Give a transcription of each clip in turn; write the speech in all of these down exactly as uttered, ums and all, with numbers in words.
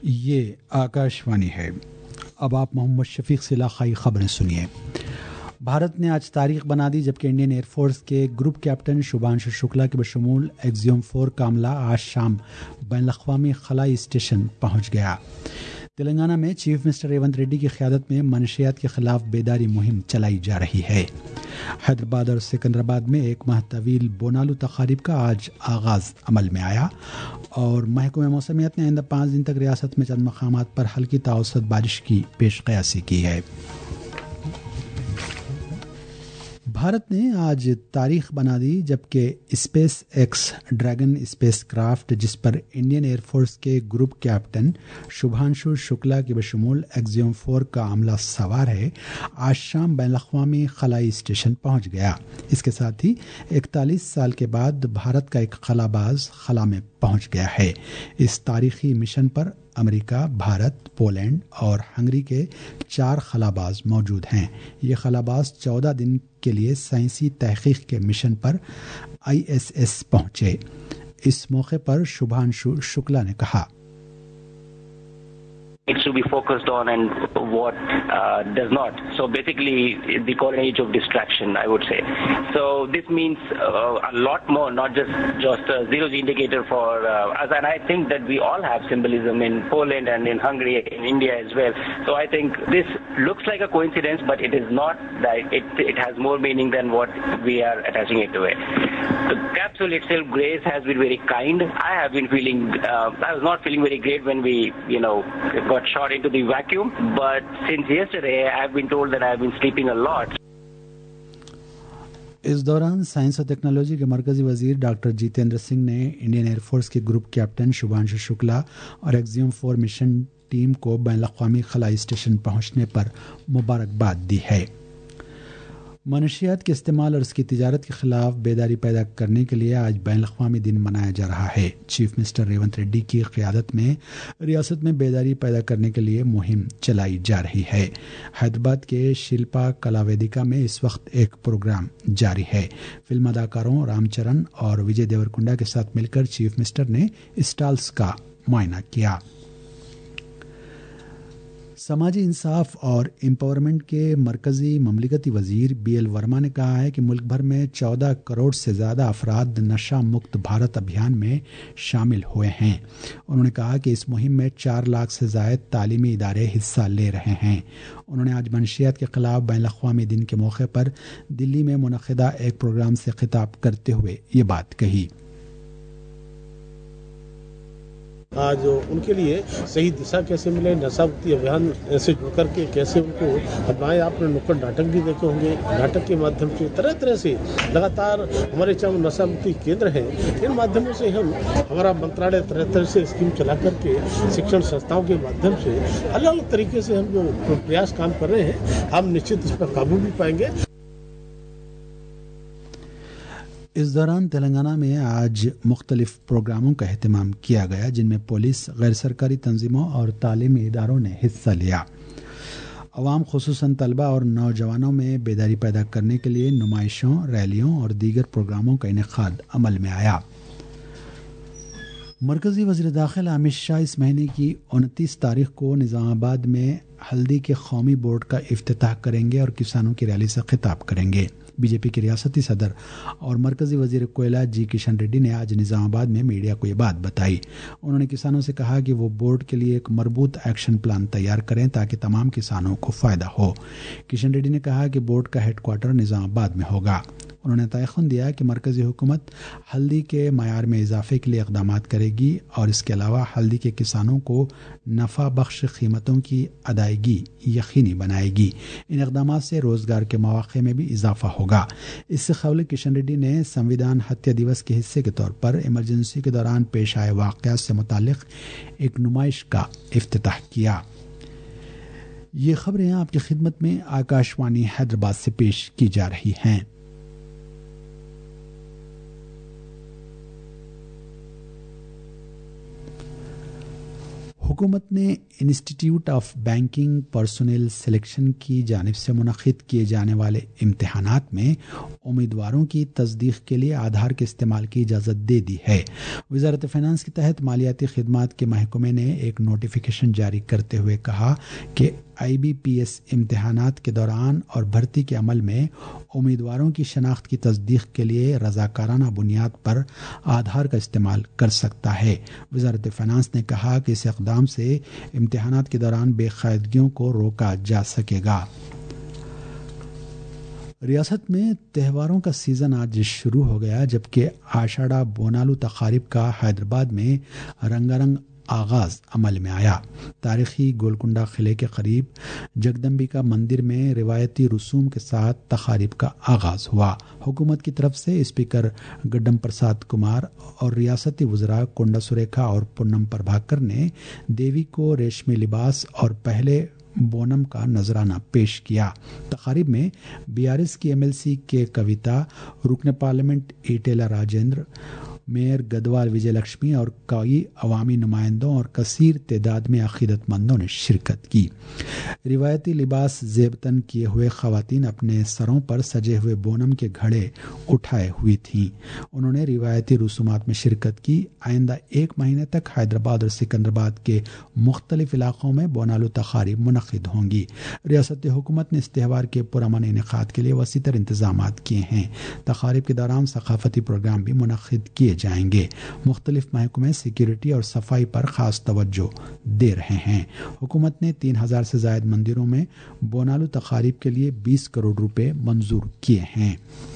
یہ آکاشوانی ہے۔ اب آپ محمد شفیق سے علاقائی خبریں سنیے۔ بھارت نے آج تاریخ بنا دی جبکہ انڈین ایئر فورس کے گروپ کیپٹن شبھانشو شکلا کے بشمول ایکزیوم فور کا عملہ آج شام بین الاقوامی خلائی اسٹیشن پہنچ گیا۔ تلنگانہ میں چیف منسٹر ریونت ریڈی کی قیادت میں منشیات کے خلاف بیداری مہم چلائی جا رہی ہے۔ حیدرآباد اور سکندرآباد میں ایک ماہ طویل بونالو تقاریب کا آج آغاز عمل میں آیا اور محکمہ موسمیات نے آئندہ پانچ دن تک ریاست میں چند مقامات پر ہلکی تا اوسط بارش کی پیش قیاسی کی ہے۔ بھارت نے آج تاریخ بنا دی جبکہ SpaceX Dragon spacecraft جس پر انڈین ایئر فورس کے گروپ کیپٹن شبھانشو شکلا کے بشمول ایکزیوم فور کا عملہ سوار ہے، آج شام بین الاقوامی خلائی اسٹیشن پہنچ گیا۔ اس کے ساتھ ہی اکتالیس سال کے بعد بھارت کا ایک خلا باز خلا میں پہنچ گیا ہے۔ اس تاریخی مشن پر امریکہ، بھارت، پولینڈ اور ہنگری کے چار خلاباز موجود ہیں۔ یہ خلاباز چودہ دن کے لیے سائنسی تحقیق کے مشن پر آئی ایس ایس پہنچے۔ اس موقع پر شبھانشو شکلا نے کہا، It's to be focused on and what uh, does not. So basically, the current age of distraction, I would say. So this means uh, a lot more, not just just a zero indicator for uh, us. And I think that we all have symbolism in Poland and in Hungary, in India as well. So I think this looks like a coincidence, but it is not. That it it has more meaning than what we are attaching it to it. The capsule itself, Grace, has been very kind. I have been feeling, uh, I was not feeling very great when we, you know, got shot into the vacuum. But since yesterday, I have been told that I have been sleeping a lot. اس دوران science اور technology کے مرکزی وزیر doctor Jitendra Singh نے Indian Air Force کے group captain Shubhanshu Shukla اور Axiom four mission team کو بین الاقوامی خلائی اسٹیشن پہنچنے پر مبارکباد دی ہے۔ منشیات کے استعمال اور اس کی تجارت کے خلاف بیداری پیدا کرنے کے لیے آج بین الاقوامی دن منایا جا رہا ہے۔ چیف منسٹر ریونت ریڈی کی قیادت میں ریاست میں بیداری پیدا کرنے کے لیے مہم چلائی جا رہی ہے۔ حیدرآباد کے شلپا کلا ویدیکا میں اس وقت ایک پروگرام جاری ہے۔ فلم اداکاروں رام چرن اور وجے دیورکنڈا کے ساتھ مل کر چیف منسٹر نے اسٹالز کا معائنہ کیا۔ سماجی انصاف اور امپاورمنٹ کے مرکزی مملکتی وزیر بی ایل ورما نے کہا ہے کہ ملک بھر میں چودہ کروڑ سے زیادہ افراد نشہ مکت بھارت ابھیان میں شامل ہوئے ہیں۔ انہوں نے کہا کہ اس مہم میں چار لاکھ سے زائد تعلیمی ادارے حصہ لے رہے ہیں۔ انہوں نے آج منشیات کے خلاف بین الاقوامی دن کے موقع پر دلی میں منعقدہ ایک پروگرام سے خطاب کرتے ہوئے یہ بات کہی۔ آج ان کے لیے صحیح دشا کیسے ملے، نشہ مکتی ابھیان سے جڑ کر کے کیسے ان کو اپنائیں۔ آپ نے نکڑ ناٹک بھی دیکھے ہوں گے، ناٹک کے مادھیم سے طرح طرح سے لگاتار ہمارے چاہے نشہ مکتی کیندر ہیں، ان مادھیموں سے ہم ہمارا منترالیہ طرح طرح سے اسکیم چلا کر کے شکشن سنستھاؤں کے مادھیم سے الگ الگ طریقے سے ہم جو پریاس کام کر رہے ہیں، ہم نشچت اس پر قابو بھی پائیں گے۔ اس دوران تلنگانہ میں آج مختلف پروگراموں کا اہتمام کیا گیا جن میں پولیس، غیر سرکاری تنظیموں اور تعلیمی اداروں نے حصہ لیا۔ عوام خصوصاً طلبہ اور نوجوانوں میں بیداری پیدا کرنے کے لیے نمائشوں، ریلیوں اور دیگر پروگراموں کا انعقاد عمل میں آیا۔ مرکزی وزیر داخلہ امت شاہ اس مہینے کی انتیس تاریخ کو نظام آباد میں ہلدی کے قومی بورڈ کا افتتاح کریں گے اور کسانوں کی ریلی سے خطاب کریں گے۔ بی جے پی کے ریاستی صدر اور مرکزی وزیر کوئلہ جی کشن ریڈی نے آج نظام آباد میں میڈیا کو یہ بات بتائی۔ انہوں نے کسانوں سے کہا کہ وہ بورڈ کے لیے ایک مربوط ایکشن پلان تیار کریں تاکہ تمام کسانوں کو فائدہ ہو۔ کشن ریڈی نے کہا کہ بورڈ کا ہیڈ کوارٹر نظام آباد میں ہوگا۔ انہوں نے تیقن دیا کہ مرکزی حکومت ہلدی کے معیار میں اضافے کے لیے اقدامات کرے گی اور اس کے علاوہ ہلدی کے کسانوں کو نفع بخش قیمتوں کی ادائیگی یقینی بنائے گی۔ ان اقدامات سے روزگار کے مواقع میں بھی اضافہ ہوگا۔ اس سے قبل کشن ریڈی نے سنویدھان ہتیا دیوس کے حصے کے طور پر ایمرجنسی کے دوران پیش آئے واقعات سے متعلق ایک نمائش کا افتتاح کیا۔ یہ خبریں آپ کی خدمت میں آکاشوانی حیدرآباد سے پیش کی جا رہی ہیں۔ हुकूमत ने Institute of Banking Personnel Selection की जानिब से मुनक़िद किए जाने वाले इम्तिहानात में उम्मीदवारों की तस्दीक के लिए आधार के इस्तेमाल की इजाज़त दे दी है। वज़ारत फ़िनांस के तहत मालियाती खिदमात के महकमे ने एक नोटिफिकेशन जारी करते हुए कहा कि आई बी पी एस इम्तिहानात के दौरान और भर्ती के अमल में उम्मीदवारों की शनाख्त की तस्दीक के लिए रज़ाकाराना बुनियाद पर आधार का इस्तेमाल कर सकता है। वज़ारत फ़िनांस ने कहा कि इस इक़दाम से इम्तिहानात के दौरान बेकायदगियों को रोका जा सकेगा। रियासत में त्योहारों का सीज़न आज शुरू हो गया, जबकि आषाढ़ा बोनालू तकारीब का हैदराबाद में रंगारंग आगाज अमल में आया। तारीखी गोलकुंडा किले के करीब जगदम्बिका मंदिर में रिवायती रसूम के साथ तकारीब का आगाज हुआ। हुकूमत की तरफ से स्पीकर गड्डम प्रसाद कुमार और रियासती वज़रा कोंडा सुरेखा और पुन्नम प्रभाकर ने देवी को रेशमी लिबास और पहले बोनम का नजराना पेश किया। तकारीब में बी आर एस की एम एल सी के कविता, रुकन parliament Etela Rajender, mayor Gadwal Vijayalakshmi और कई अवामी नुमाइंदों और कसीर तादाद में अकीदतमंदों ने शिरकत की। रिवायती लिबास ज़ेबतन किए हुए ख़वातीन अपने सरों पर सजे हुए बोनम के घड़े उठाए हुई थीं। उन्होंने रिवायती रसूमात में शिरकत की। आइंदा एक महीने तक हैदराबाद और सिकंदराबाद के मुख्तलिफ इलाकों में बोनालू तकारीब मुनक़िद होंगी। रियासती हुकूमत ने इस त्यौहार के पुरअमन इनेकाद के लिए वसीतर इंतजाम किए हैं। तकारीब के दौरान सकाफती प्रोग्राम भी मुनक़िद किए जाएंगे। मुख्तलिफ महकमे सिक्योरिटी और सफाई पर खास तवज्जो दे रहे हैं। हुकूमत ने तीन हजार से ज्यादा मंदिरों में बोनालू तकारीब के लिए बीस करोड़ रुपए मंजूर किए हैं।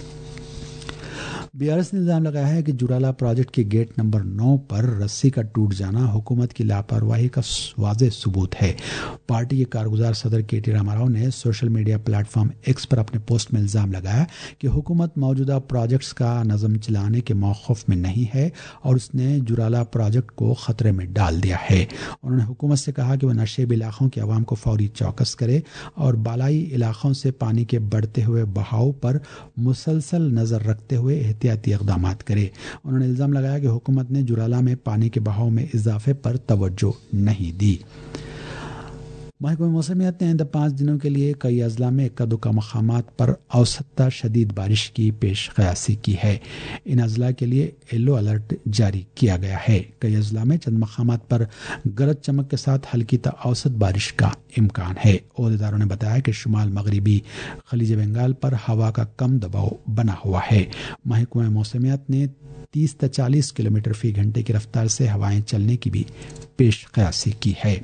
बी आर एस ने इल्ज़ाम लगाया है कि जुराला प्रोजेक्ट के गेट नंबर नौ पर रस्सी का टूट जाना हुकूमत की लापरवाही का वाज़ेह सबूत है। पार्टी के कारगुजार सदर के टी रामाराव ने सोशल मीडिया प्लेटफॉर्म एक्स पर अपने पोस्ट में इल्ज़ाम लगाया कि हुकूमत मौजूदा प्रोजेक्ट्स का नज़म चलाने के मौक़िफ़ में नहीं है और उसने जुराला प्रोजेक्ट को ख़तरे में डाल दिया है। उन्होंने हुकूमत से कहा कि वह नशेब इलाक़ों के अवाम को फौरी चौकस करे और बालाई इलाक़ों से पानी के बढ़ते हुए बहाव पर मुसलसल नज़र रखते हुए एहतियाती इक़दाम करे। उन्होंने इल्ज़ाम लगाया कि हुकूमत ने जुराला में पानी के बहाव में इजाफे पर तवज्जो नहीं दी। महकमा मौसमियात ने आइंदा पाँच दिनों के लिए कई अजला में इक्का दुक्का मकामात पर औसत शदीद बारिश की पेश क़यासी की है। इन अजला के लिए येलो अलर्ट जारी किया गया है। कई अजला में चंद मकामात पर गरज चमक के साथ हल्की ता औसत बारिश का इम्कान है। ओहदेदारों ने बताया कि शुमाल मगरिबी खलीज बंगाल पर हवा का कम दबाव बना हुआ है। महकमा मौसमियात ने तीस से चालीस किलोमीटर फी घंटे की रफ्तार से हवाएं चलने की भी पेश क़यासी की है।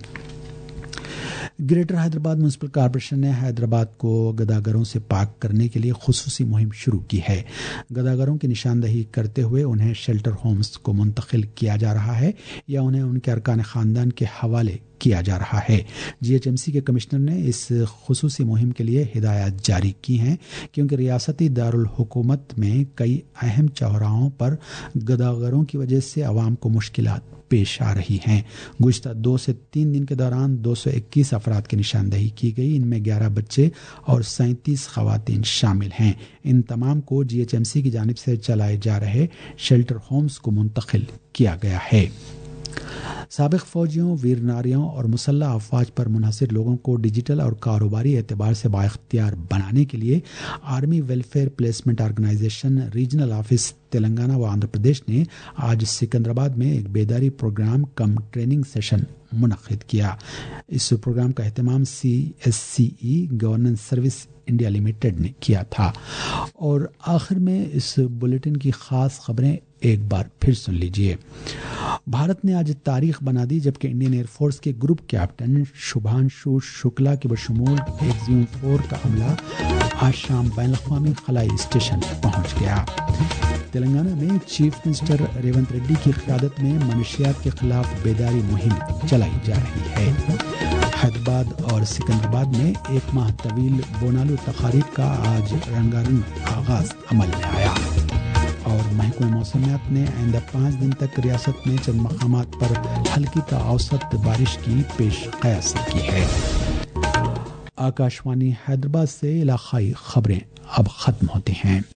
ग्रेटर हैदराबाद म्युनिसिपल कॉर्पोरेशन ने हैदराबाद को गदागरों से पाक करने के लिए खुसूसी मुहिम शुरू की है। गदागरों की निशानदही करते हुए उन्हें शेल्टर होम्स को मुंतकिल किया जा रहा है या उन्हें उनके अरकान ख़ानदान के हवाले किया जा रहा है। जी एच एम सी के कमिश्नर ने इस खुसूसी मुहिम के लिए हिदायत जारी की हैं क्योंकि रियासती दारुल हुकूमत में कई अहम चौराहों पर गदागरों की वजह से आवाम को मुश्किलात पेश आ रही हैं। गुज़िश्ता दो से तीन दिन के दौरान दो सौ इक्कीस अफराद की निशानदही की गई। इनमें ग्यारह बच्चे और सैंतीस खवातीन शामिल हैं। इन तमाम को जी एच एम सी की जानिब से चलाए जा रहे शेल्टर होम्स को मुंतकिल किया गया है। साबिक फौजियों, वीर नारियों और मुसल्लह अफवाज पर मुनहसर लोगों को डिजिटल और कारोबारी एतबार से बाइख्तियार बनाने के लिए army welfare placement organisation regional office Telangana व आंध्र प्रदेश ने आज सिकंदराबाद में एक बेदारी प्रोग्राम कम ट्रेनिंग सेशन मुनक़िद किया। इस प्रोग्राम का एहतमाम C S C E governance service India limited ने किया था। और आखिर में इस बुलेटिन की खास खबरें एक बार फिर सुन लीजिए। भारत ने आज तारीख बना दी जबकि इंडियन एयरफोर्स के ग्रुप कैप्टन शुभांशु शुक्ला के बशमूल एक्सियम फोर का अमला आज शाम बैनुल-अक़वामी खलाई स्टेशन पहुंच गया। तेलंगाना में चीफ मिनिस्टर रेवंत रेड्डी की क़यादत में मनशियात के खिलाफ बेदारी मुहिम चलाई जा रही है। हैदराबाद और सिकंदराबाद में एक माह तवील बोनालू तकारीब का आज रंगारंग आगाज अमल में आया। और महकमा मौसमियात ने आइंदा पाँच दिन तक रियासत में चंद मकामात पर हल्की ता औसत बारिश की पेश क़यासी की है। आकाशवाणी हैदराबाद से इलाक़ाई खबरें अब ख़त्म होती हैं।